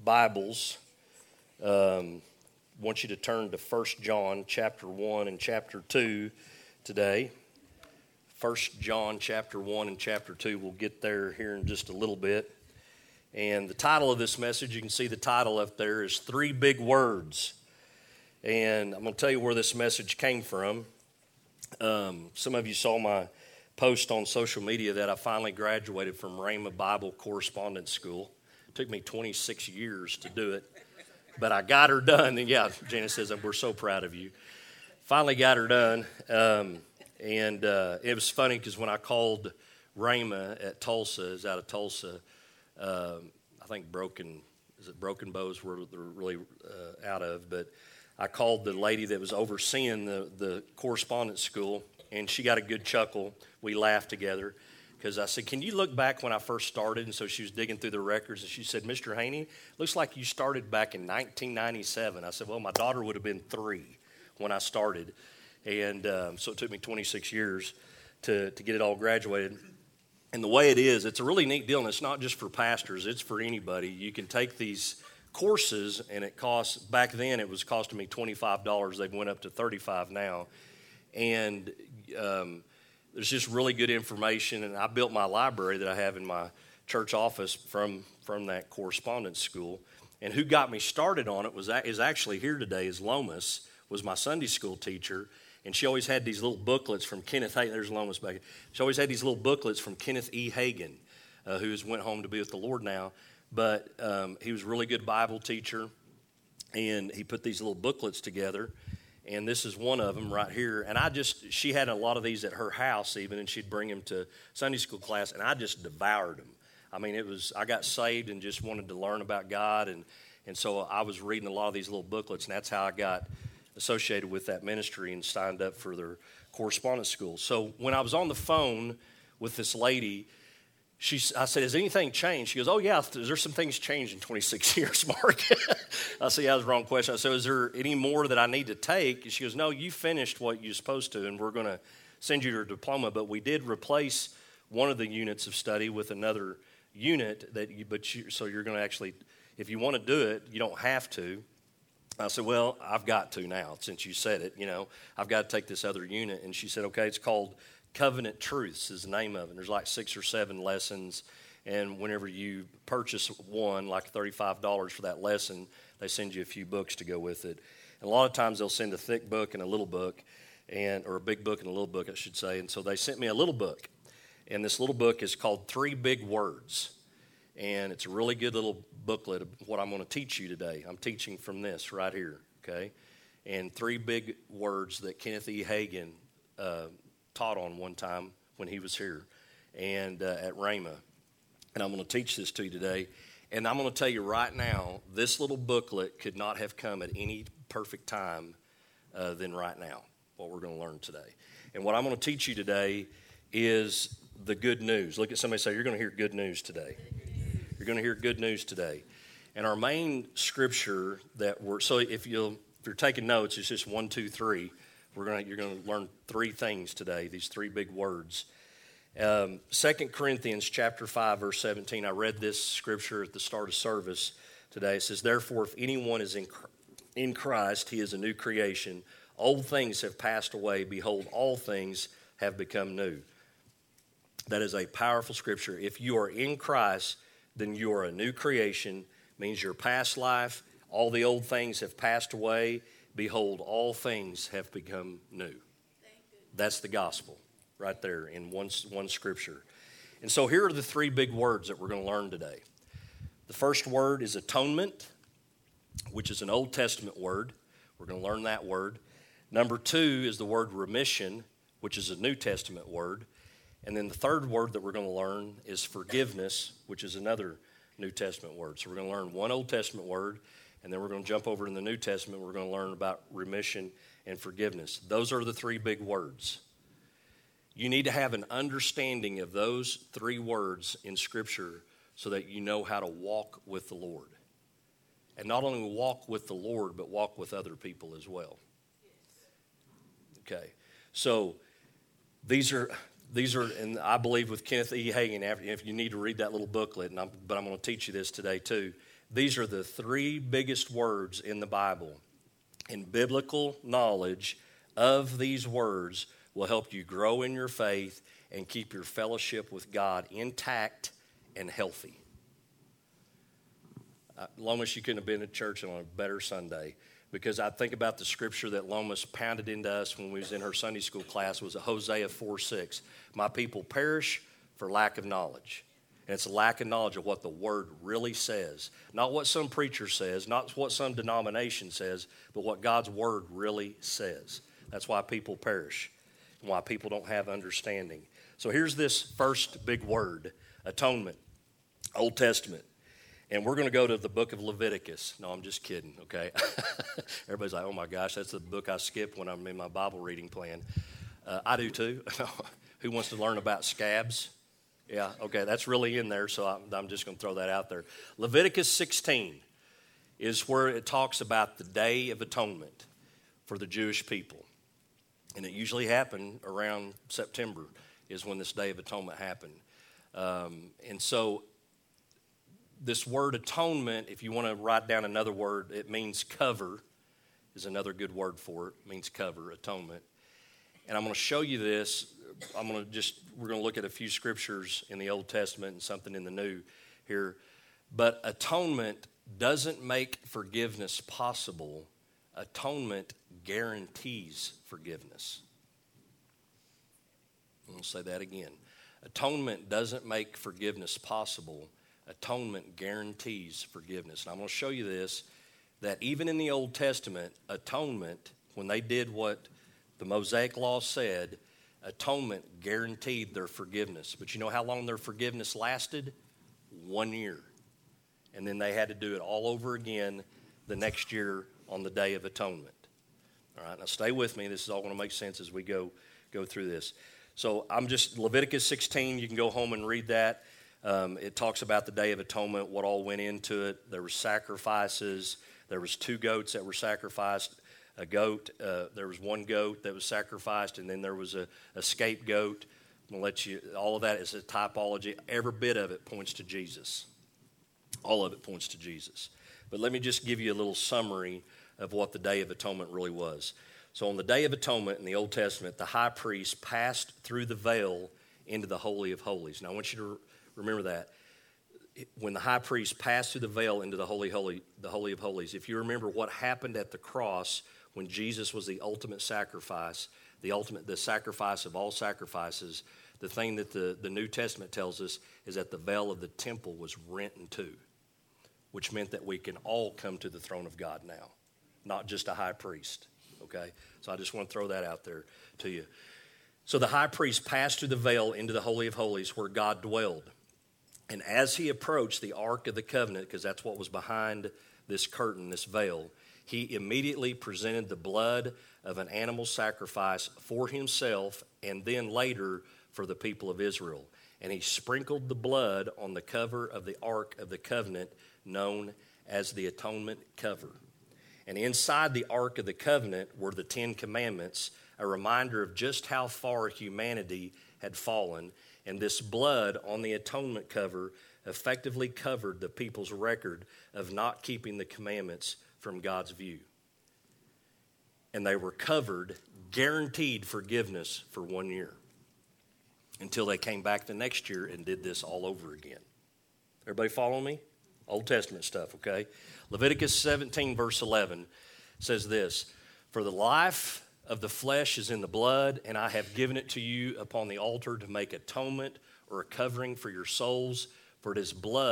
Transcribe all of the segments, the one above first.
Bibles, want you to turn to 1 John chapter 1 and chapter 2 today. 1 John chapter 1 and chapter 2, we'll get there here in just a little bit. And the title of this message, you can see the title up there, is Three Big Words. And I'm going to tell you where this message came from. Some of you saw my post on social media that I finally graduated from Rhema Bible Correspondence School. It took me 26 years to do it, but I got her done. And yeah, Janice says, we're so proud of you. Finally got her done. And it was funny because when I called Rhema at Tulsa, is out of Tulsa, I think Broken Bows were they're really out of, but I called the lady that was overseeing the correspondence school, and she got a good chuckle. We laughed together because I said, can you look back when I first started? And so she was digging through the records, and she said, Mr. Haney, looks like you started back in 1997. I said, well, my daughter would have been 3 when I started, and so it took me 26 years to get it all graduated. And the way it is, it's a really neat deal, and it's not just for pastors, it's for anybody. You can take these courses, and it costs, back then it was costing me $25. They've went up to $35 now. And there's just really good information, and I built my library that I have in my church office from that correspondence school. And who got me started on it is actually here today, is Lomas, was my Sunday school teacher. And she always had these little booklets from Kenneth Hagin. There's Lomas back here. She always had these little booklets from Kenneth E. Hagin, who has went home to be with the Lord now. But he was a really good Bible teacher, and he put these little booklets together. And this is one of them right here. And she had a lot of these at her house even, and she'd bring them to Sunday school class, and I just devoured them. I mean, I got saved and just wanted to learn about God, and so I was reading a lot of these little booklets, and that's how I got associated with that ministry and signed up for their correspondence school. So when I was on the phone with this lady, I said, has anything changed? She goes, oh, yeah, there's some things changed in 26 years, Mark. I said, yeah, that was the wrong question. I said, is there any more that I need to take? And she goes, no, you finished what you're supposed to, and we're going to send you your diploma. But we did replace one of the units of study with another unit, so you're going to actually, if you want to do it, you don't have to. I said, well, I've got to now, since you said it, I've got to take this other unit. And she said, okay, it's called Covenant Truths is the name of it. There's like 6 or 7 lessons, and whenever you purchase one, like $35 for that lesson, they send you a few books to go with it. And a lot of times they'll send a thick book and a little book, or a big book and a little book, I should say. And so they sent me a little book, and this little book is called Three Big Words. And it's a really good little booklet of what I'm going to teach you today. I'm teaching from this right here, okay? And 3 big words that Kenneth E. Hagin taught on one time when he was here and at Rhema. And I'm going to teach this to you today. And I'm going to tell you right now, this little booklet could not have come at any perfect time than right now, what we're going to learn today. And what I'm going to teach you today is the good news. Look at somebody and say, you're going to hear good news today. You're going to hear good news today. And our main scripture so if you're taking notes, it's just 1, 2, 3. You're going to learn 3 things today, these 3 big words. 2 Corinthians chapter 5, verse 17, I read this scripture at the start of service today. It says, therefore, if anyone is in Christ, he is a new creation. Old things have passed away. Behold, all things have become new. That is a powerful scripture. If you are in Christ, then you are a new creation. Means your past life, all the old things have passed away. Behold, all things have become new. That's the gospel right there in one scripture. And so here are the 3 big words that we're going to learn today. The first word is atonement, which is an Old Testament word. We're going to learn that word. Number 2 is the word remission, which is a New Testament word. And then the third word that we're going to learn is forgiveness, which is another New Testament word. So we're going to learn one Old Testament word, and then we're going to jump over in the New Testament. We're going to learn about remission and forgiveness. Those are the 3 big words. You need to have an understanding of those 3 words in Scripture so that you know how to walk with the Lord. And not only walk with the Lord, but walk with other people as well. Okay. So these are, and I believe with Kenneth E. Hagin, if you need to read that little booklet, but I'm going to teach you this today too. These are the three biggest words in the Bible. And biblical knowledge of these words will help you grow in your faith and keep your fellowship with God intact and healthy. Lomas, you couldn't have been at church on a better Sunday, because I think about the scripture that Lomas pounded into us when we was in her Sunday school class was Hosea 4:6. My people perish for lack of knowledge. And it's a lack of knowledge of what the word really says. Not what some preacher says, not what some denomination says, but what God's word really says. That's why people perish and why people don't have understanding. So here's this first big word, atonement, Old Testament. And we're going to go to the book of Leviticus. No, I'm just kidding, okay? Everybody's like, oh my gosh, that's the book I skip when I'm in my Bible reading plan. I do too. Who wants to learn about scabs? Yeah, okay, that's really in there, so I'm just going to throw that out there. Leviticus 16 is where it talks about the Day of Atonement for the Jewish people. And it usually happened around September is when this Day of Atonement happened. And so this word atonement, if you want to write down another word, it means cover, is another good word for it. It means cover, atonement. And I'm going to show you this. We're going to look at a few scriptures in the Old Testament and something in the New here. But atonement doesn't make forgiveness possible. Atonement guarantees forgiveness. I'm going to say that again. Atonement doesn't make forgiveness possible. Atonement guarantees forgiveness. And I'm going to show you this, that even in the Old Testament, atonement, when they did what the Mosaic Law said, atonement guaranteed their forgiveness. But you know how long their forgiveness lasted? 1 year. And then they had to do it all over again the next year on the Day of Atonement. All right, now stay with me. This is all going to make sense as we go through this. So Leviticus 16, you can go home and read that. It talks about the Day of Atonement, what all went into it. There were sacrifices. There was 2 goats that were sacrificed. There was 1 goat that was sacrificed, and then there was a scapegoat. I'm going to let you, all of that is a typology. Every bit of it points to Jesus. All of it points to Jesus. But let me just give you a little summary of what the Day of Atonement really was. So on the Day of Atonement in the Old Testament, the high priest passed through the veil into the Holy of Holies. Now I want you to remember that. When the high priest passed through the veil into the Holy of Holies, if you remember what happened at the cross when Jesus was the ultimate sacrifice, the sacrifice of all sacrifices, the thing that the New Testament tells us is that the veil of the temple was rent in two, which meant that we can all come to the throne of God now, not just a high priest, okay? So I just want to throw that out there to you. So the high priest passed through the veil into the Holy of Holies where God dwelled. And as he approached the Ark of the Covenant, because that's what was behind this curtain, this veil, he immediately presented the blood of an animal sacrifice for himself and then later for the people of Israel. And he sprinkled the blood on the cover of the Ark of the Covenant known as the Atonement Cover. And inside the Ark of the Covenant were the 10 Commandments, a reminder of just how far humanity had fallen. And this blood on the atonement cover effectively covered the people's record of not keeping the commandments from God's view. And they were covered, guaranteed forgiveness for 1 year until they came back the next year and did this all over again. Everybody follow me? Old Testament stuff, okay? Leviticus 17, verse 11 says this, "For the life of the flesh is in the blood, and I have given it to you upon the altar to make atonement or a covering for your souls, for it is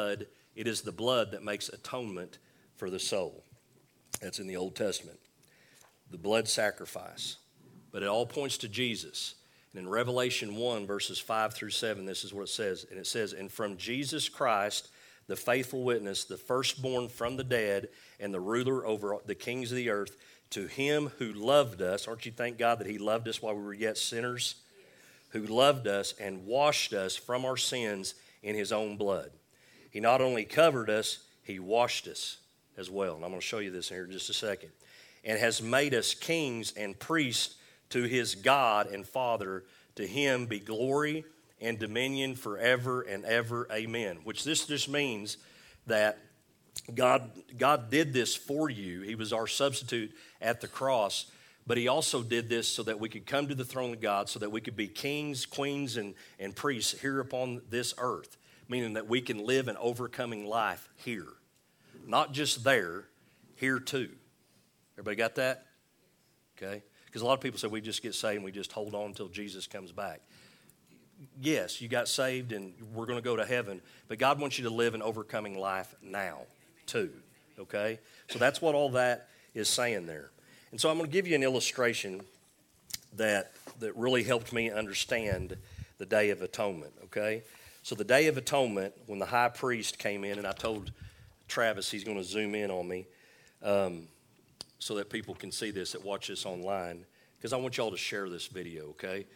the blood that makes atonement for the soul." That's in the Old Testament. The blood sacrifice. But it all points to Jesus. And in Revelation 1, verses 5 through 7, this is what it says. And it says, "And from Jesus Christ, the faithful witness, the firstborn from the dead, and the ruler over the kings of the earth, to him who loved us," aren't you thank God that he loved us while we were yet sinners? Yes. "Who loved us and washed us from our sins in his own blood. He not only covered us, he washed us as well." And I'm going to show you this here in just a second. "And has made us kings and priests to his God and Father. To him be glory and dominion forever and ever. Amen." Which this just means that God did this for you. He was our substitute at the cross, but he also did this so that we could come to the throne of God, so that we could be kings, queens, and priests here upon this earth, meaning that we can live an overcoming life here. Not just there, here too. Everybody got that? Okay? Because a lot of people say we just get saved and we just hold on until Jesus comes back. Yes, you got saved and we're going to go to heaven, but God wants you to live an overcoming life now too. Okay? So that's what all that is saying there. And so I'm going to give you an illustration that really helped me understand the Day of Atonement. Okay? So the Day of Atonement, when the high priest came in, and I told Travis he's going to zoom in on me so that people can see this that watch this online, because I want y'all to share this video, okay?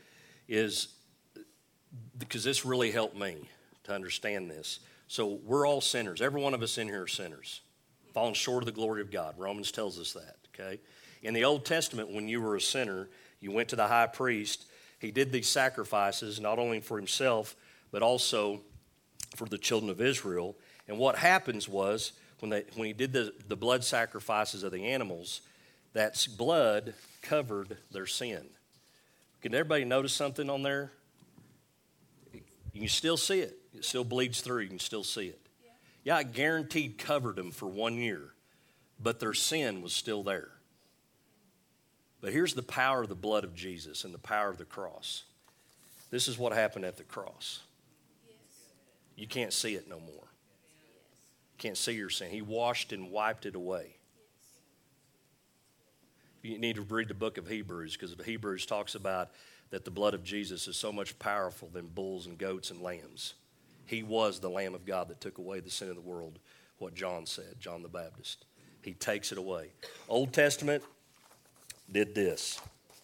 Because this really helped me to understand this. So we're all sinners. Every one of us in here are sinners, falling short of the glory of God. Romans tells us that, okay? In the Old Testament, when you were a sinner, you went to the high priest. He did these sacrifices not only for himself, but also for the children of Israel. And what happens was, when he did the blood sacrifices of the animals, that blood covered their sin. Can everybody notice something on there? You can still see it. It still bleeds through. You can still see it. Yeah, I guaranteed covered them for 1 year, but their sin was still there. But here's the power of the blood of Jesus and the power of the cross. This is what happened at the cross. You can't see it no more. You can't see your sin. He washed and wiped it away. You need to read the book of Hebrews, because Hebrews talks about that the blood of Jesus is so much powerful than bulls and goats and lambs. He was the Lamb of God that took away the sin of the world, what John said, John the Baptist. He takes it away. Old Testament did this.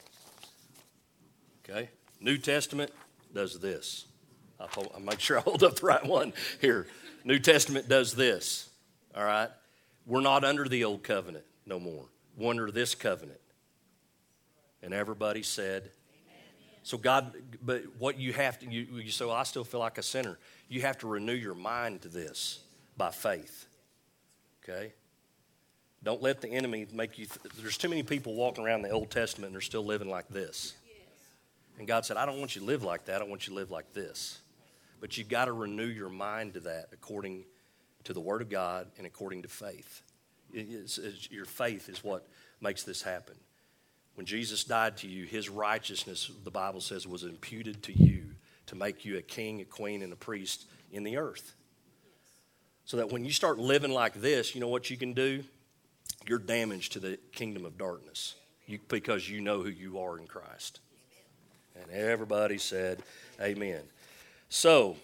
Okay? New Testament does this. I'll make sure I hold up the right one here. New Testament does this. All right? We're not under the old covenant no more. We're under this covenant. And everybody said, so God, but what you have to, you say, well, I still feel like a sinner. You have to renew your mind to this by faith. Okay? Don't let the enemy make you, there's too many people walking around the Old Testament and they're still living like this. And God said, I don't want you to live like that. I want you to live like this. But you've got to renew your mind to that according to the Word of God and according to faith. Your faith is what makes this happen. When Jesus died to you, his righteousness, the Bible says, was imputed to you to make you a king, a queen, and a priest in the earth. So that when you start living like this, you know what you can do? You're damaged to the kingdom of darkness because you know who you are in Christ. And everybody said, amen. So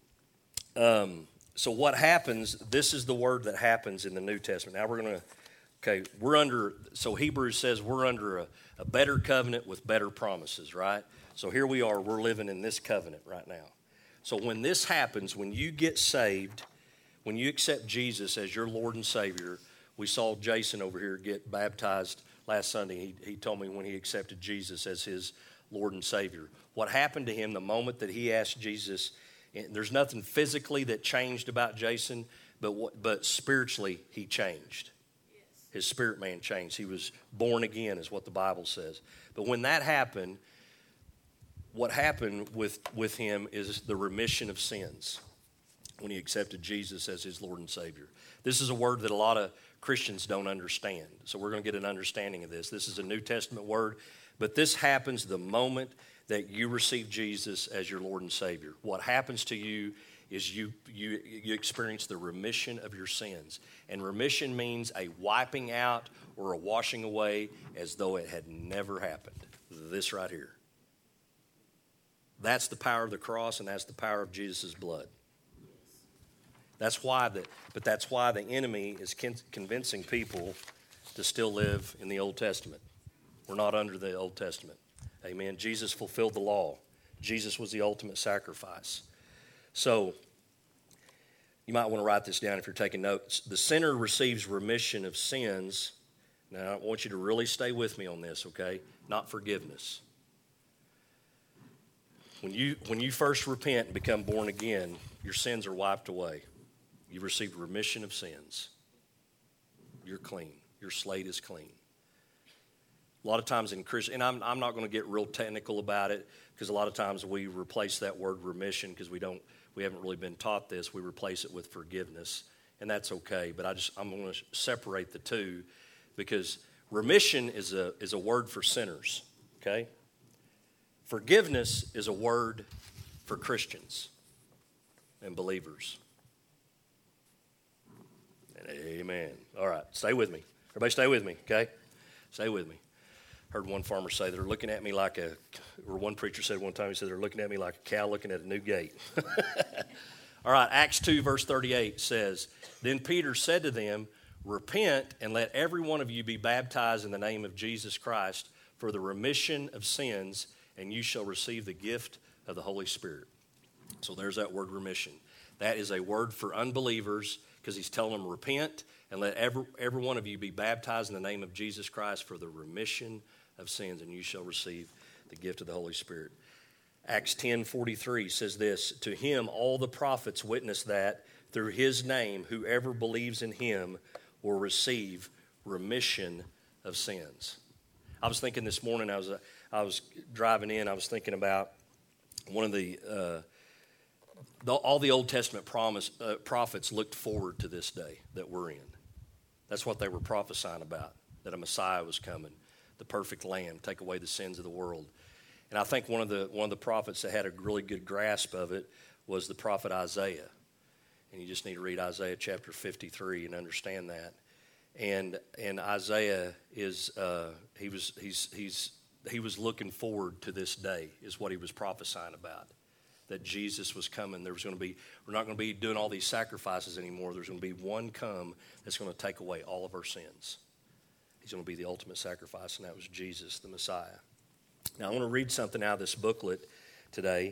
what happens, this is the word that happens in the New Testament. Now we're going to, Hebrews says we're under a better covenant with better promises, right? So here we are, we're living in this covenant right now. So when this happens, when you get saved, when you accept Jesus as your Lord and Savior, we saw Jason over here get baptized last Sunday. He told me when he accepted Jesus as his Lord and Savior. What happened to him the moment that he asked Jesus, there's nothing physically that changed about Jason, but spiritually he changed. His spirit man changed. He was born again is what the Bible says. But when that happened, what happened with him is the remission of sins when he accepted Jesus as his Lord and Savior. This is a word that a lot of Christians don't understand. So we're going to get an understanding of this. This is a New Testament word, but this happens the moment that you receive Jesus as your Lord and Savior. What happens to you is you experience the remission of your sins. And remission means a wiping out or a washing away as though it had never happened. This right here. That's the power of the cross, and that's the power of Jesus' blood. That's why the enemy is convincing people to still live in the Old Testament. We're not under the Old Testament. Amen. Jesus fulfilled the law. Jesus was the ultimate sacrifice. So, you might want to write this down if you're taking notes. The sinner receives remission of sins. Now, I want you to really stay with me on this, okay? Not forgiveness. When you first repent and become born again, your sins are wiped away. You receive remission of sins. you're clean. Your slate is clean. A lot of times in Christian, and I'm not going to get real technical about it, because a lot of times we replace that word remission because we haven't really been taught this. We replace it with forgiveness, and that's okay. But I'm going to separate the two, because remission is a word for sinners. Okay, forgiveness is a word for Christians and believers. And amen. All right, stay with me. Everybody, stay with me. Okay, stay with me. Heard one farmer say they're looking at me like or one preacher said one time, he said they're looking at me like a cow looking at a new gate. All right, Acts 2 verse 38 says, "Then Peter said to them, repent and let every one of you be baptized in the name of Jesus Christ for the remission of sins, and you shall receive the gift of the Holy Spirit." So there's that word remission. That is a word for unbelievers, because he's telling them repent and let every one of you be baptized in the name of Jesus Christ for the remission of sins, and you shall receive the gift of the Holy Spirit. Acts 10:43 says this, "To him all the prophets witness that through his name whoever believes in him will receive remission of sins." I was thinking this morning, I was driving in, I was thinking about one of all the Old Testament prophets looked forward to this day that we're in. That's what they were prophesying about, that a Messiah was coming, the perfect Lamb, take away the sins of the world. And I think one of the prophets that had a really good grasp of it was the prophet Isaiah. And you just need to read Isaiah chapter 53 and understand that. And Isaiah is he was looking forward to this day, is what he was prophesying about. That Jesus was coming. We're not going to be doing all these sacrifices anymore. There's going to be one come that's going to take away all of our sins. He's going to be the ultimate sacrifice, and that was Jesus, the Messiah. Now, I want to read something out of this booklet today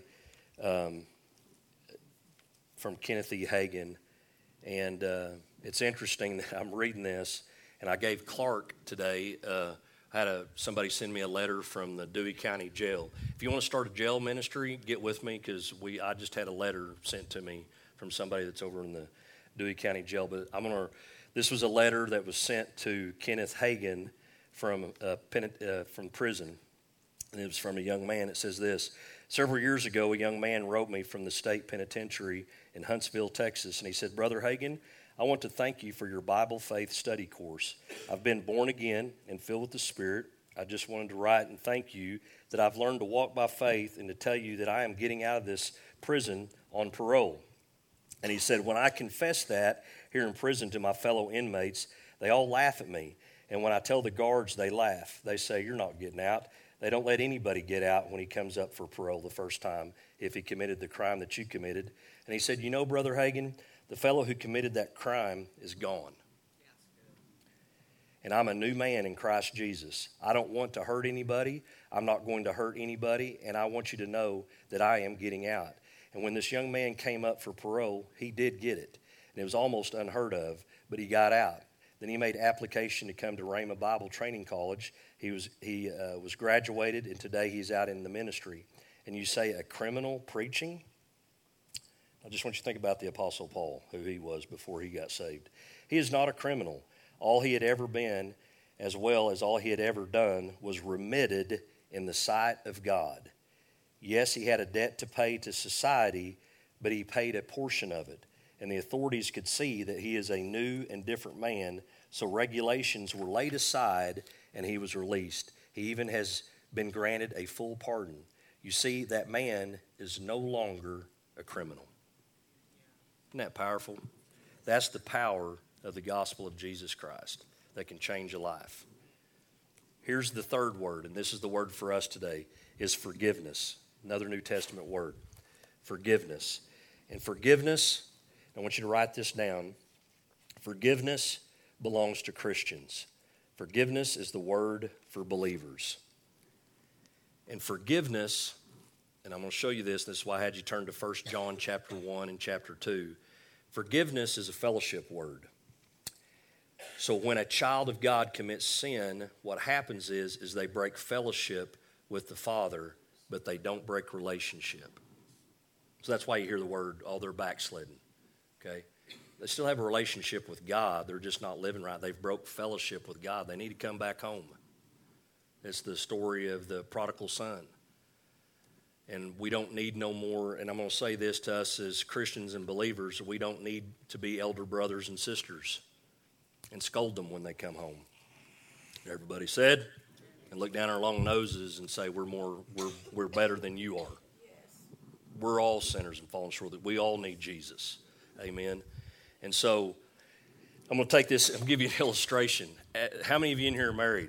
from Kenneth E. Hagin, and it's interesting that I'm reading this, and I gave Clark today, I had somebody send me a letter from the Dewey County Jail. If you want to start a jail ministry, get with me, because I just had a letter sent to me from somebody that's over in the Dewey County Jail. But this was a letter that was sent to Kenneth Hagin from prison, and it was from a young man. It says this: "Several years ago, a young man wrote me from the state penitentiary in Huntsville, Texas, and he said, 'Brother Hagin, I want to thank you for your Bible faith study course. I've been born again and filled with the Spirit. I just wanted to write and thank you that I've learned to walk by faith, and to tell you that I am getting out of this prison on parole.' And he said, 'When I confess that here in prison to my fellow inmates, they all laugh at me. And when I tell the guards, they laugh. They say, "You're not getting out." They don't let anybody get out when he comes up for parole the first time if he committed the crime that you committed.' And he said, 'You know, Brother Hagin, the fellow who committed that crime is gone. And I'm a new man in Christ Jesus. I don't want to hurt anybody. I'm not going to hurt anybody. And I want you to know that I am getting out.' And when this young man came up for parole, he did get it. And it was almost unheard of, but he got out. Then he made application to come to Rhema Bible Training College. He was graduated, and today he's out in the ministry. And you say, a criminal preaching? I just want you to think about the Apostle Paul, who he was before he got saved. He is not a criminal. All he had ever been, as well as all he had ever done, was remitted in the sight of God. Yes, he had a debt to pay to society, but he paid a portion of it. And the authorities could see that he is a new and different man, so regulations were laid aside and he was released. He even has been granted a full pardon. You see, that man is no longer a criminal. Isn't that powerful? That's the power of the gospel of Jesus Christ that can change a life. Here's the third word, and this is the word for us today, is forgiveness. Another New Testament word, forgiveness. And forgiveness, I want you to write this down. Forgiveness belongs to Christians. Forgiveness is the word for believers. And forgiveness, and I'm going to show you this is why I had you turn to 1 John chapter 1 and chapter 2. Forgiveness is a fellowship word. So when a child of God commits sin, what happens is they break fellowship with the Father, but they don't break relationship. So that's why you hear the word, oh, they're backslidden. Okay? They still have a relationship with God. They're just not living right. They've broke fellowship with God. They need to come back home. It's the story of the prodigal son. And we don't need no more, and I'm going to say this to us as Christians and believers, we don't need to be elder brothers and sisters and scold them when they come home. Everybody said, and look down our long noses and say we're better than you are. We're all sinners and fallen short. We all need Jesus. Amen. And so I'm going to take this and give you an illustration. How many of you in here are married?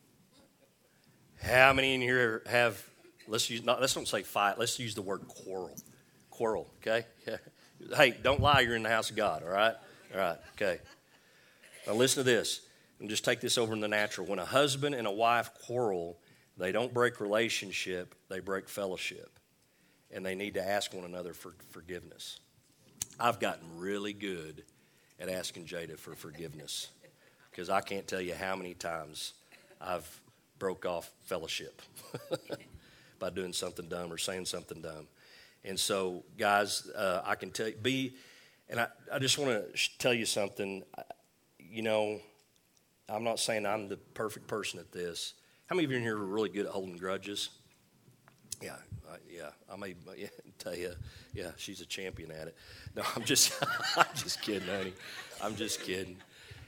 How many in here have, let's don't say fight, let's use the word quarrel, okay? Hey, don't lie, you're in the house of God, all right? All right, okay. Now listen to this, and just take this over in the natural. When a husband and a wife quarrel, they don't break relationship, they break fellowship. And they need to ask one another for forgiveness. I've gotten really good at asking Jada for forgiveness because I can't tell you how many times I've broke off fellowship by doing something dumb or saying something dumb. And so, guys, I can tell you, and I just want to tell you something. You know, I'm not saying I'm the perfect person at this. How many of you in here are really good at holding grudges? Yeah, I may tell you, yeah, she's a champion at it. No, I'm just kidding, honey. I'm just kidding.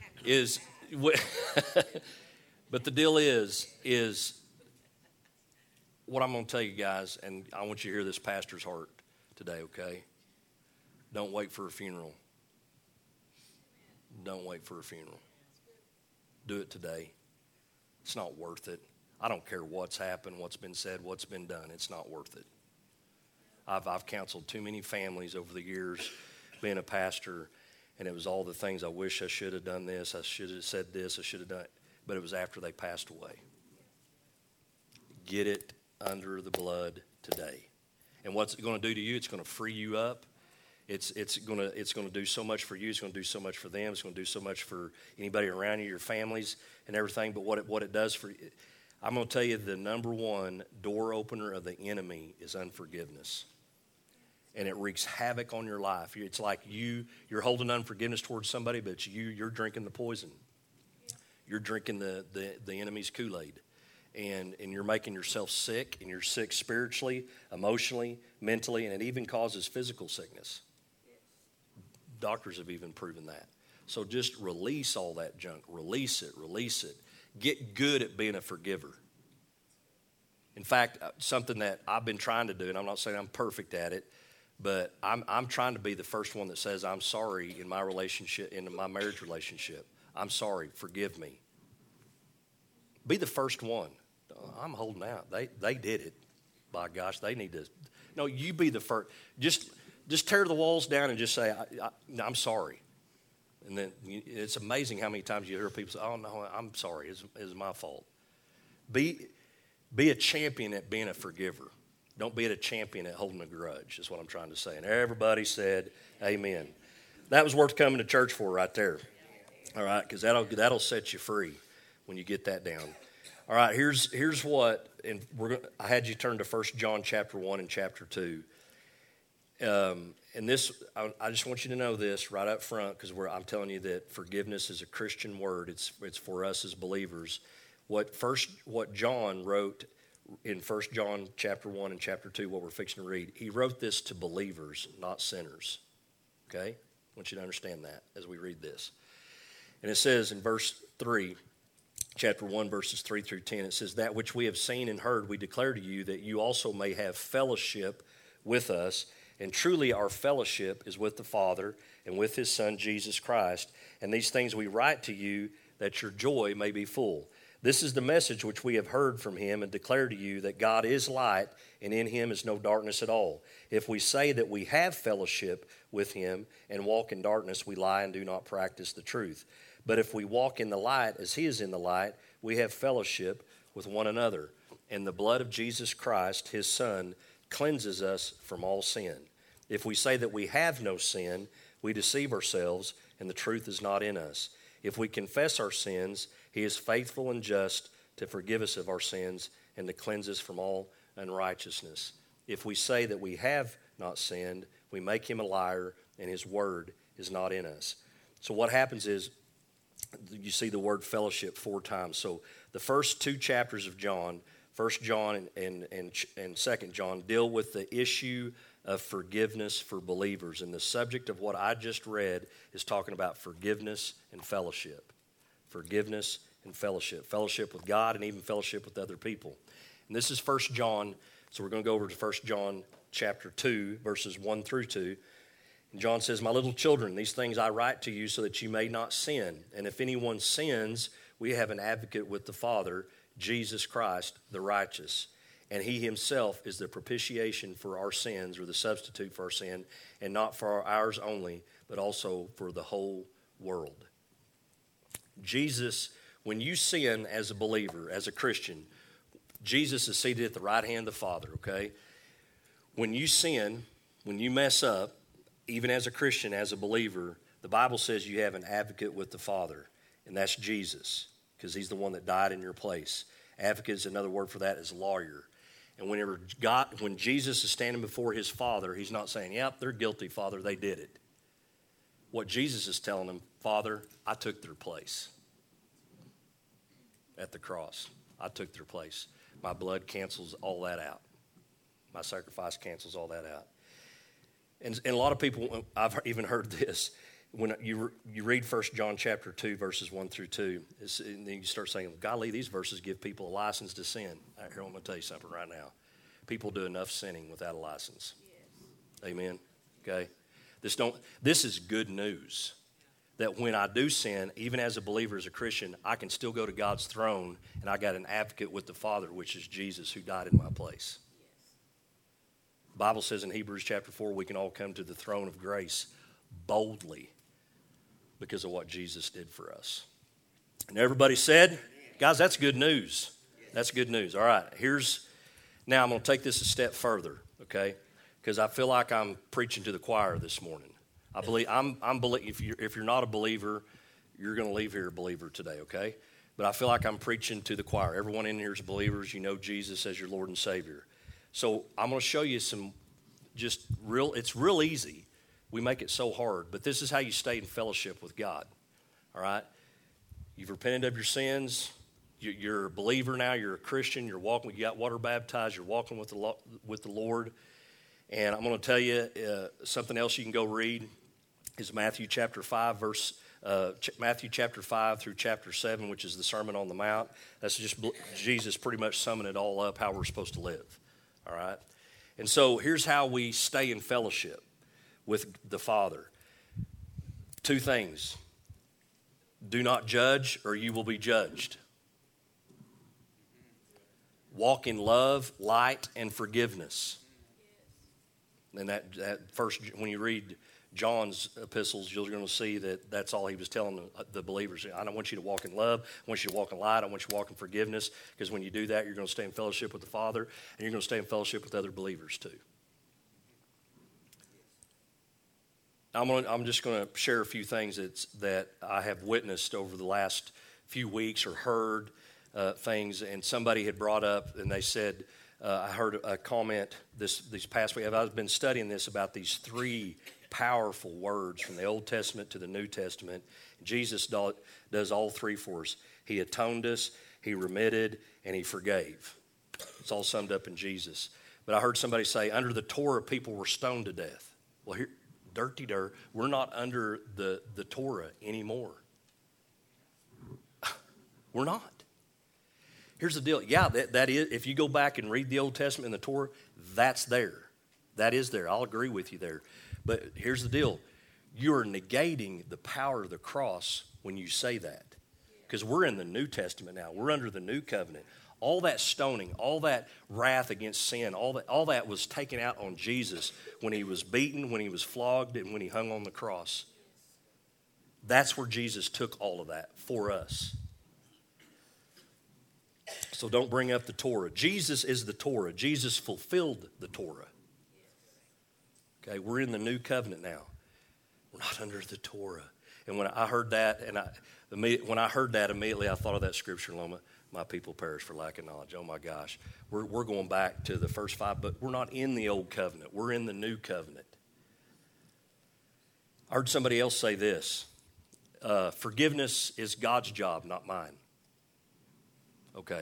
But the deal is what I'm going to tell you guys, and I want you to hear this pastor's heart today, okay? Don't wait for a funeral. Don't wait for a funeral. Do it today. It's not worth it. I don't care what's happened, what's been said, what's been done. It's not worth it. I've counseled too many families over the years being a pastor, and it was all the things I wish I should have done this, I should have said this, I should have done it. But it was after they passed away. Get it under the blood today. And what's it going to do to you? It's going to free you up. It's going to do so much for you. It's going to do so much for them. It's going to do so much for anybody around you, your families, and everything. But what it does for you, I'm going to tell you the number one door opener of the enemy is unforgiveness. And it wreaks havoc on your life. It's like you're holding unforgiveness towards somebody, but you're drinking the poison. You're drinking the enemy's Kool-Aid. And you're making yourself sick, and you're sick spiritually, emotionally, mentally, and it even causes physical sickness. Doctors have even proven that. So just release all that junk. Release it. Get good at being a forgiver. In fact, something that I've been trying to do, and I'm not saying I'm perfect at it, but I'm trying to be the first one that says I'm sorry in my relationship, in my marriage relationship. I'm sorry. Forgive me. Be the first one. I'm holding out. They did it. By gosh, they need to. No, you be the first. Just tear the walls down and just say, I'm sorry. And then it's amazing how many times you hear people say, oh, no, I'm sorry. It's my fault. Be a champion at being a forgiver. Don't be a champion at holding a grudge, is what I'm trying to say. And everybody said, amen. That was worth coming to church for right there. All right, because that'll set you free when you get that down. All right, here's what, and I had you turn to 1 John chapter 1 and chapter 2. And this, I just want you to know this right up front, because I'm telling you that forgiveness is a Christian word. It's for us as believers. What John wrote in 1 John chapter 1 and chapter 2, what we're fixing to read, he wrote this to believers, not sinners. Okay? I want you to understand that as we read this. And it says in verse 3, chapter 1, verses 3 through 10, it says, that which we have seen and heard we declare to you, that you also may have fellowship with us. And truly our fellowship is with the Father and with his Son, Jesus Christ. And these things we write to you, that your joy may be full. This is the message which we have heard from him and declare to you, that God is light, and in him is no darkness at all. If we say that we have fellowship with him and walk in darkness, we lie and do not practice the truth. But if we walk in the light as he is in the light, we have fellowship with one another. And the blood of Jesus Christ, his Son, cleanses us from all sin. If we say that we have no sin, we deceive ourselves, and the truth is not in us. If we confess our sins, he is faithful and just to forgive us of our sins and to cleanse us from all unrighteousness. If we say that we have not sinned, we make him a liar, and his word is not in us. So what happens is you see the word fellowship 4 times. So the first 2 chapters of John, 1 John and 2 John, deal with the issue of forgiveness for believers. And the subject of what I just read is talking about forgiveness and fellowship. Forgiveness and fellowship. Fellowship with God and even fellowship with other people. And this is 1 John, so we're going to go over to 1 John chapter 2, verses 1 through 2. And John says, "My little children, these things I write to you so that you may not sin. And if anyone sins, we have an advocate with the Father, Jesus Christ, the righteous. And he himself is the propitiation for our sins, or the substitute for our sin, and not for ours only, but also for the whole world." Jesus, when you sin as a believer, as a Christian, Jesus is seated at the right hand of the Father, okay? When you sin, when you mess up, even as a Christian, as a believer, the Bible says you have an advocate with the Father, and that's Jesus, because he's the one that died in your place. Advocate is another word for that, is lawyer. And when Jesus is standing before his Father, he's not saying, "Yep, they're guilty, Father, they did it." What Jesus is telling him, "Father, I took their place at the cross. I took their place. My blood cancels all that out. My sacrifice cancels all that out." And a lot of people, I've even heard this, when you read 1 John chapter 2, verses 1 through 2, and then you start saying, "Golly, these verses give people a license to sin." Here, I'm going to tell you something right now. People do enough sinning without a license. Yes. Amen? Okay? This is good news, that when I do sin, even as a believer, as a Christian, I can still go to God's throne, and I got an advocate with the Father, which is Jesus, who died in my place. The Bible says in Hebrews chapter 4, we can all come to the throne of grace boldly because of what Jesus did for us. And everybody said, guys, that's good news. That's good news. All right, now I'm going to take this a step further, okay? Because I feel like I'm preaching to the choir this morning. I believe if you're not a believer, you're going to leave here a believer today, okay? But I feel like I'm preaching to the choir. Everyone in here is believers. You know Jesus as your Lord and Savior. So I'm going to show you it's real easy. We make it so hard, but this is how you stay in fellowship with God, all right? You've repented of your sins. You're a believer now. You're a Christian. You got water baptized. You're walking with the Lord. And I'm going to tell you something else you can go read is Matthew chapter 5 through chapter 7, which is the Sermon on the Mount. That's just Jesus pretty much summing it all up, how we're supposed to live, all right? And so here's how we stay in fellowship with the Father. 2 things. Do not judge, or you will be judged. Walk in love, light, and forgiveness. And that first, when you read John's epistles, you're going to see that that's all he was telling the believers. I don't want you to walk in love. I want you to walk in light. I want you to walk in forgiveness, because when you do that, you're going to stay in fellowship with the Father, and you're going to stay in fellowship with other believers too. I'm just going to share a few things that I have witnessed over the last few weeks, or heard things, and somebody had brought up, and they said, I heard a comment this past week. I've been studying this about these 3 powerful words from the Old Testament to the New Testament. Jesus does all 3 for us. He atoned us, he remitted, and he forgave. It's all summed up in Jesus. But I heard somebody say, under the Torah, people were stoned to death. Well, here, we're not under the Torah anymore. We're not. Here's the deal. Yeah, that is, if you go back and read the Old Testament and the Torah, that's there. That is there. I'll agree with you there. But here's the deal. You're negating the power of the cross when you say that. Because we're in the New Testament now. We're under the new covenant. All that stoning, all that wrath against sin, all that was taken out on Jesus when he was beaten, when he was flogged, and when he hung on the cross. That's where Jesus took all of that for us. So don't bring up the Torah. Jesus is the Torah. Jesus fulfilled the Torah. Okay, we're in the new covenant now. We're not under the Torah. And when I heard that, immediately I thought of that scripture, Loma. My people perish for lack of knowledge. Oh my gosh. We're going back to the first 5, but we're not in the old covenant. We're in the new covenant. I heard somebody else say this, forgiveness is God's job, not mine. Okay.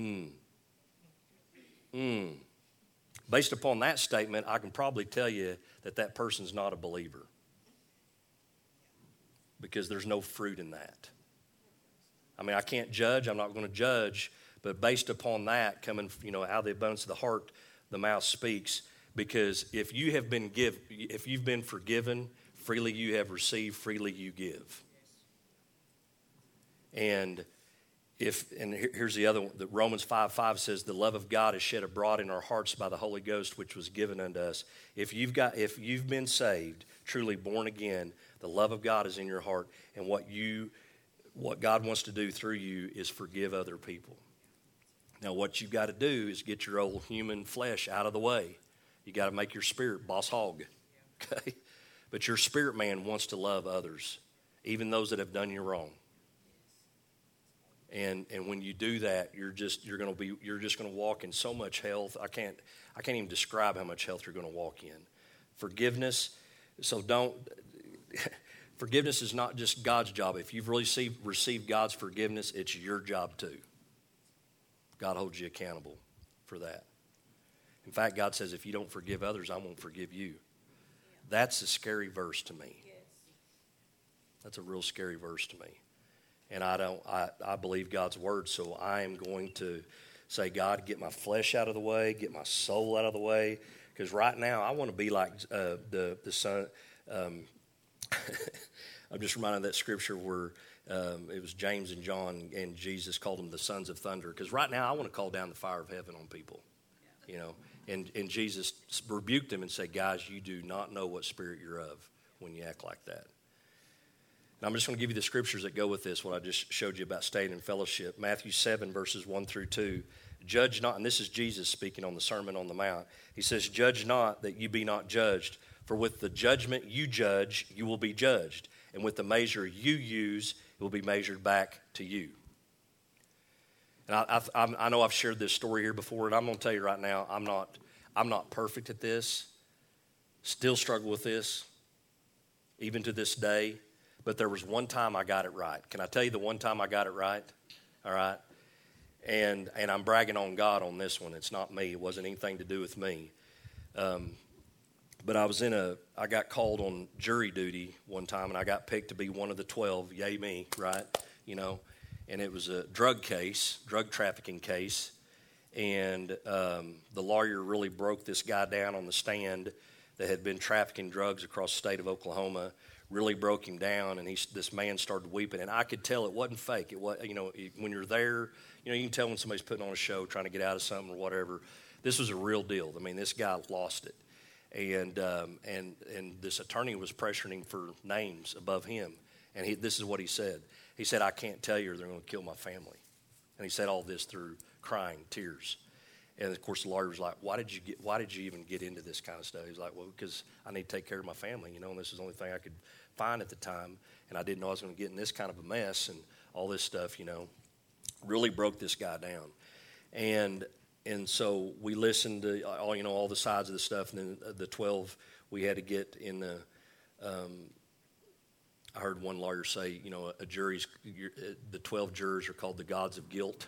Based upon that statement, I can probably tell you that that person's not a believer, because there's no fruit in that. I mean, I can't judge. I'm not going to judge. But based upon that, coming, out of the abundance of the heart, the mouth speaks. Because if you've been forgiven, freely you have received, freely you give. And here's the other one. Romans 5:5 says, the love of God is shed abroad in our hearts by the Holy Ghost, which was given unto us. If you've been saved, truly born again, the love of God is in your heart, and what God wants to do through you is forgive other people. Now, what you've got to do is get your old human flesh out of the way. You got to make your spirit boss hog, okay? But your spirit man wants to love others, even those that have done you wrong. And when you do that, you're just going to walk in so much health. I can't even describe how much health you're going to walk in. Forgiveness. Forgiveness is not just God's job. If you've received God's forgiveness, it's your job too. God holds you accountable for that. In fact, God says, if you don't forgive others, I won't forgive you. That's a scary verse to me. That's a real scary verse to me. And I believe God's word, so I am going to say, God, get my flesh out of the way, get my soul out of the way, because right now I want to be like the son. I'm just reminded of that scripture where it was James and John, and Jesus called them the sons of thunder. Because right now I want to call down the fire of heaven on people, And Jesus rebuked them and said, guys, you do not know what spirit you're of when you act like that. And I'm just going to give you the scriptures that go with this, what I just showed you about staying in fellowship. Matthew 7, verses 1 through 2. Judge not, and this is Jesus speaking on the Sermon on the Mount. He says, judge not that you be not judged. For with the judgment you judge, you will be judged. And with the measure you use, it will be measured back to you. And I know I've shared this story here before, and I'm going to tell you right now, I'm not perfect at this. Still struggle with this, even to this day. But there was one time I got it right. Can I tell you the one time I got it right? All right? And I'm bragging on God on this one. It's not me. It wasn't anything to do with me. But I got called on jury duty one time, and I got picked to be one of the 12. Yay me, right? And it was a drug trafficking case. And the lawyer really broke this guy down on the stand that had been trafficking drugs across the state of Oklahoma. Really broke him down, and this man started weeping, and I could tell it wasn't fake. It was, when you're there, you can tell when somebody's putting on a show, trying to get out of something or whatever. This was a real deal. I mean, this guy lost it, and this attorney was pressuring him for names above him, and this is what he said. He said, "I can't tell you, or they're going to kill my family," and he said all this through crying, tears. And of course, the lawyer was like, why did you even get into this kind of stuff? He's like, well, because I need to take care of my family, and this is the only thing I could find at the time. And I didn't know I was going to get in this kind of a mess and all this stuff, really broke this guy down. And so we listened to all the sides of the stuff. And then the 12, we had to get in the, I heard one lawyer say, the 12 jurors are called the gods of guilt.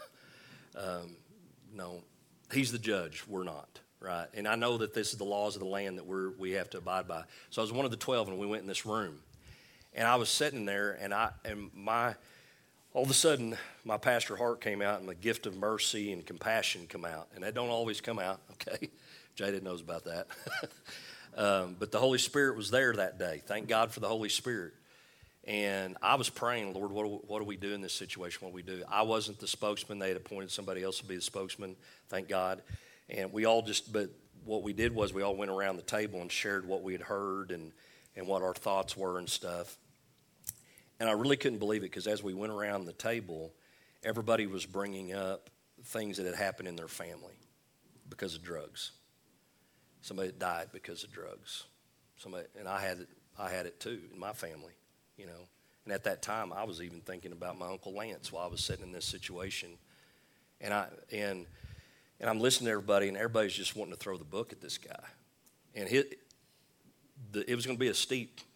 No. He's the judge. We're not, right? And I know that this is the laws of the land that we have to abide by. So I was one of the 12, and we went in this room. And I was sitting there, and all of a sudden, my pastor heart came out, and the gift of mercy and compassion come out. And that don't always come out, okay? Jada knows about that. But the Holy Spirit was there that day. Thank God for the Holy Spirit. And I was praying, Lord, what do we do in this situation? What do we do? I wasn't the spokesman. They had appointed somebody else to be the spokesman, thank God. And but what we did was we all went around the table and shared what we had heard and what our thoughts were and stuff. And I really couldn't believe it, because as we went around the table, everybody was bringing up things that had happened in their family because of drugs. Somebody that died because of drugs. And I had it too in my family. And at that time, I was even thinking about my Uncle Lance while I was sitting in this situation. And I'm listening to everybody, and everybody's just wanting to throw the book at this guy. And it was going to be a steep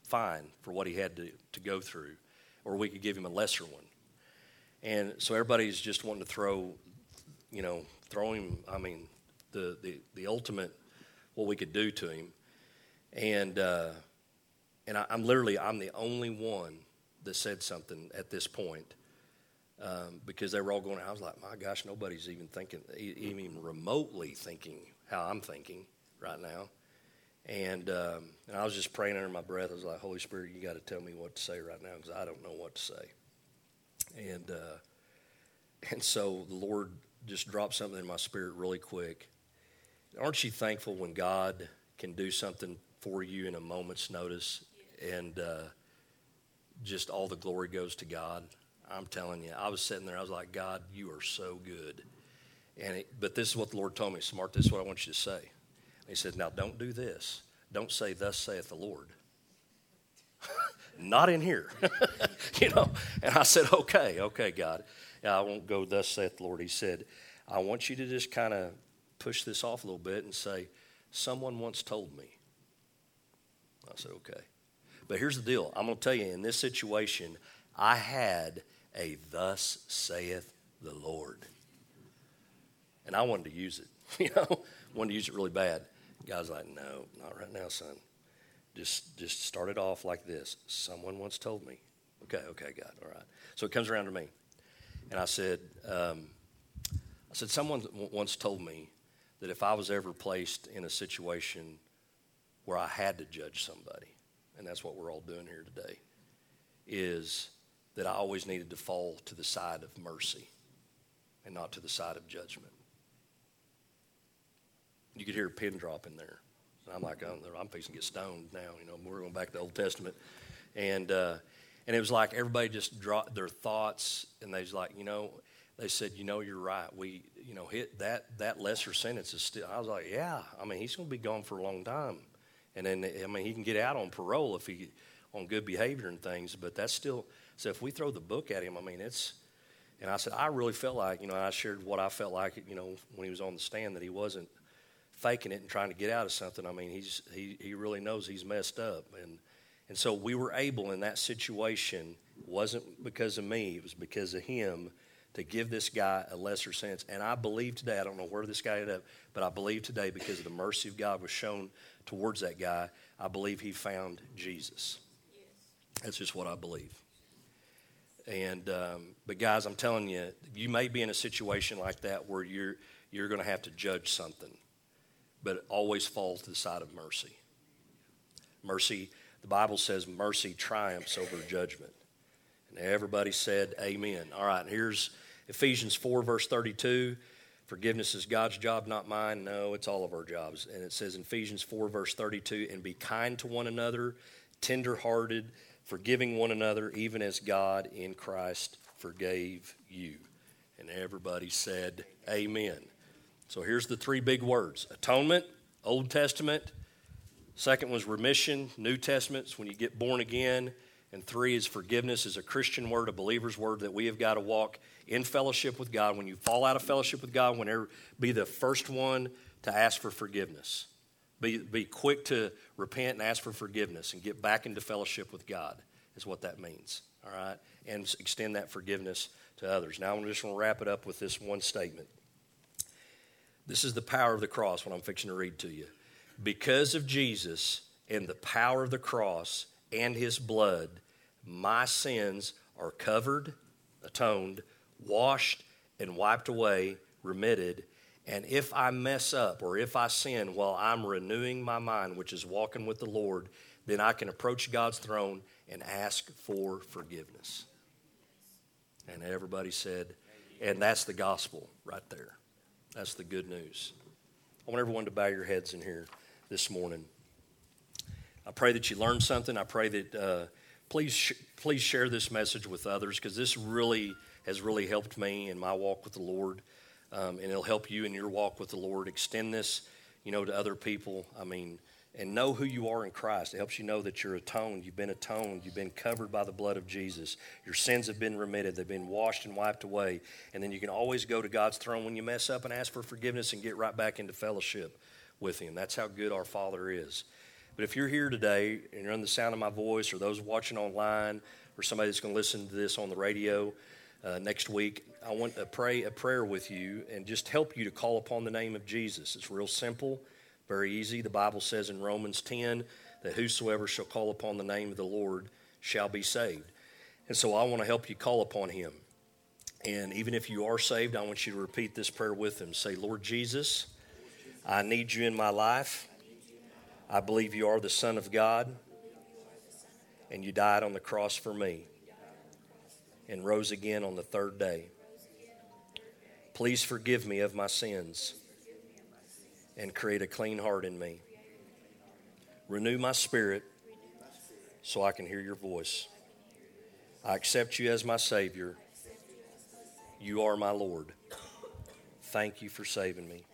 fine for what he had to go through, or we could give him a lesser one. And so everybody's just wanting to throw him, the ultimate, what we could do to him. And I'm the only one that said something at this point, because they were all going, I was like, my gosh, nobody's even thinking, even remotely thinking how I'm thinking right now. And I was just praying under my breath. I was like, Holy Spirit, you got to tell me what to say right now, because I don't know what to say. And so the Lord just dropped something in my spirit really quick. Aren't you thankful when God can do something for you in a moment's notice, and just all the glory goes to God? I'm telling you, I was sitting there, I was like, God, you are so good. But this is what the Lord told me, Smart, this is what I want you to say. And he said, now don't do this. Don't say, thus saith the Lord. Not in here. And I said, okay, God. I won't go, thus saith the Lord. He said, I want you to just kind of push this off a little bit and say, someone once told me. I said, okay. But here's the deal. I'm going to tell you, in this situation, I had a thus saith the Lord. And I wanted to use it, wanted to use it really bad. The guy's like, no, not right now, son. Just start it off like this. Someone once told me. Okay, God, all right. So it comes around to me. And I said, someone once told me that if I was ever placed in a situation where I had to judge somebody, and that's what we're all doing here today, is that I always needed to fall to the side of mercy and not to the side of judgment. You could hear a pin drop in there. And I'm like, I'm fixing to get stoned now. We're going back to the Old Testament. And it was like everybody just dropped their thoughts, and they was like, they said, you're right. We, hit that lesser sentence is still. I was like, yeah. He's going to be gone for a long time. And then, he can get out on parole if he on good behavior and things. But that's still. So if we throw the book at him, it's. And I said, I really felt like, I shared what I felt like, when he was on the stand, that he wasn't faking it and trying to get out of something. He really knows he's messed up. And so we were able in that situation, it wasn't because of me, it was because of him, to give this guy a lesser sentence. And I believe today, I don't know where this guy ended up, but I believe today, because of the mercy of God was shown towards that guy, I believe he found Jesus. Yes. That's just what I believe. And but guys, I'm telling you, you may be in a situation like that where you're going to have to judge something, but always fall to the side of mercy. Mercy, the Bible says mercy triumphs over judgment. And everybody said amen. All right, here's Ephesians 4, verse 32. Forgiveness is God's job, not mine. No, it's all of our jobs. And it says in Ephesians 4, verse 32, and be kind to one another, tender-hearted, forgiving one another, even as God in Christ forgave you. And everybody said amen. So here's the three big words. Atonement, Old Testament. Second was remission, New Testament, it's when you get born again. And three is forgiveness, is a Christian word, a believer's word, that we have got to walk in fellowship with God. When you fall out of fellowship with God, whenever be the first one to ask for forgiveness. Be quick to repent and ask for forgiveness and get back into fellowship with God is what that means, all right? And extend that forgiveness to others. Now, I just want to wrap it up with this one statement. This is the power of the cross, what I'm fixing to read to you. Because of Jesus and the power of the cross and his blood, my sins are covered, atoned, washed, and wiped away, remitted. And if I mess up or if I sin while I'm renewing my mind, which is walking with the Lord, then I can approach God's throne and ask for forgiveness. And everybody said, and that's the gospel right there. That's the good news. I want everyone to bow your heads in here this morning. I pray that you learned something. I pray that please share this message with others, because this really has really helped me in my walk with the Lord. And it'll help you in your walk with the Lord. Extend this, to other people. And know who you are in Christ. It helps you know that you're atoned. You've been covered by the blood of Jesus. Your sins have been remitted. They've been washed and wiped away. And then you can always go to God's throne when you mess up and ask for forgiveness and get right back into fellowship with him. That's how good our Father is. But if you're here today and you're under the sound of my voice, or those watching online, or somebody that's going to listen to this on the radio next week, I want to pray a prayer with you and just help you to call upon the name of Jesus. It's real simple, very easy. The Bible says in Romans 10 that whosoever shall call upon the name of the Lord shall be saved. And so I want to help you call upon him. And even if you are saved, I want you to repeat this prayer with him. Say, Lord Jesus, I need you in my life. I believe you are the Son of God, and you died on the cross for me and rose again on the third day. Please forgive me of my sins and create a clean heart in me. Renew my spirit so I can hear your voice. I accept you as my Savior. You are my Lord. Thank you for saving me.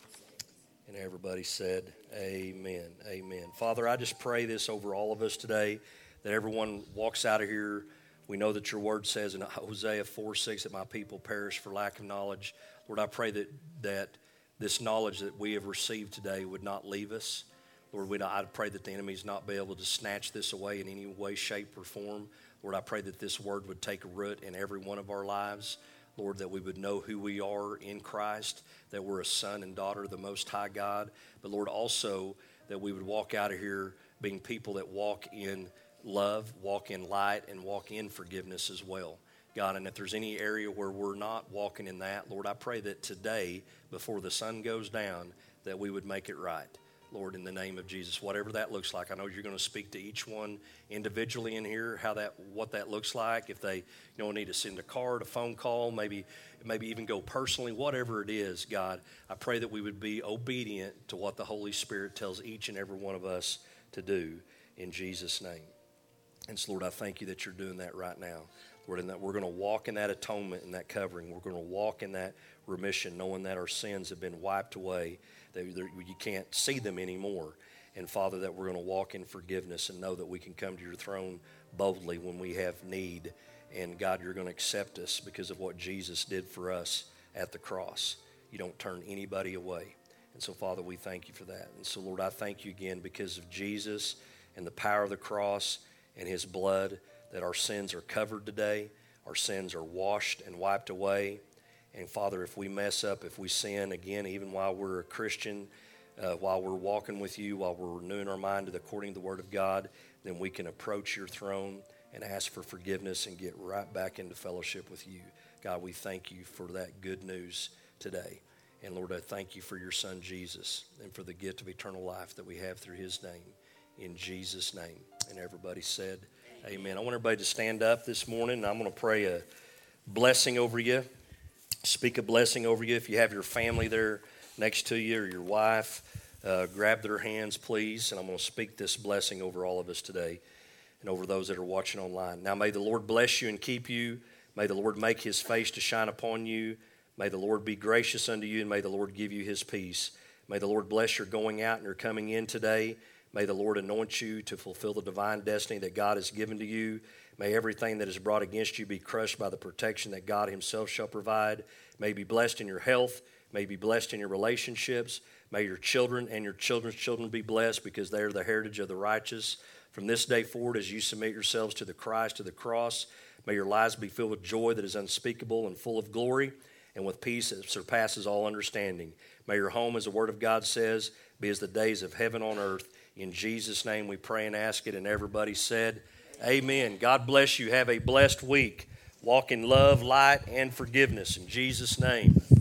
And everybody said, amen, amen. Father, I just pray this over all of us today, that everyone walks out of here. We know that your word says in Hosea 4:6 that my people perish for lack of knowledge. Lord, I pray that this knowledge that we have received today would not leave us. Lord, I pray that the enemies not be able to snatch this away in any way, shape, or form. Lord, I pray that this word would take root in every one of our lives. Lord, that we would know who we are in Christ, that we're a son and daughter of the Most High God. But Lord, also that we would walk out of here being people that walk in love, walk in light, and walk in forgiveness as well. God, and if there's any area where we're not walking in that, Lord, I pray that today, before the sun goes down, that we would make it right. Lord, in the name of Jesus, whatever that looks like. I know you're going to speak to each one individually in here, what that looks like. If they need to send a card, a phone call, maybe even go personally, whatever it is, God, I pray that we would be obedient to what the Holy Spirit tells each and every one of us to do in Jesus' name. And so, Lord, I thank you that you're doing that right now. Lord, and that we're going to walk in that atonement and that covering. We're going to walk in that remission, knowing that our sins have been wiped away, that you can't see them anymore. And, Father, that we're going to walk in forgiveness and know that we can come to your throne boldly when we have need. And, God, you're going to accept us because of what Jesus did for us at the cross. You don't turn anybody away. And so, Father, we thank you for that. And so, Lord, I thank you again because of Jesus and the power of the cross and his blood, that our sins are covered today. Our sins are washed and wiped away. And, Father, if we mess up, if we sin again, even while we're a Christian, while we're walking with you, while we're renewing our mind according to the Word of God, then we can approach your throne and ask for forgiveness and get right back into fellowship with you. God, we thank you for that good news today. And, Lord, I thank you for your Son, Jesus, and for the gift of eternal life that we have through his name. In Jesus' name. And everybody said, amen. I want everybody to stand up this morning, and I'm going to pray a blessing over you. Speak a blessing over you. If you have your family there next to you or your wife, grab their hands, please. And I'm going to speak this blessing over all of us today and over those that are watching online. Now, may the Lord bless you and keep you. May the Lord make his face to shine upon you. May the Lord be gracious unto you, and may the Lord give you his peace. May the Lord bless your going out and your coming in today. May the Lord anoint you to fulfill the divine destiny that God has given to you. May everything that is brought against you be crushed by the protection that God himself shall provide. May you be blessed in your health. May you be blessed in your relationships. May your children and your children's children be blessed because they are the heritage of the righteous. From this day forward, as you submit yourselves to the Christ, to the cross, may your lives be filled with joy that is unspeakable and full of glory and with peace that surpasses all understanding. May your home, as the Word of God says, be as the days of heaven on earth. In Jesus' name we pray and ask it, and everybody said, amen. God bless you. Have a blessed week. Walk in love, light, and forgiveness. In Jesus' name.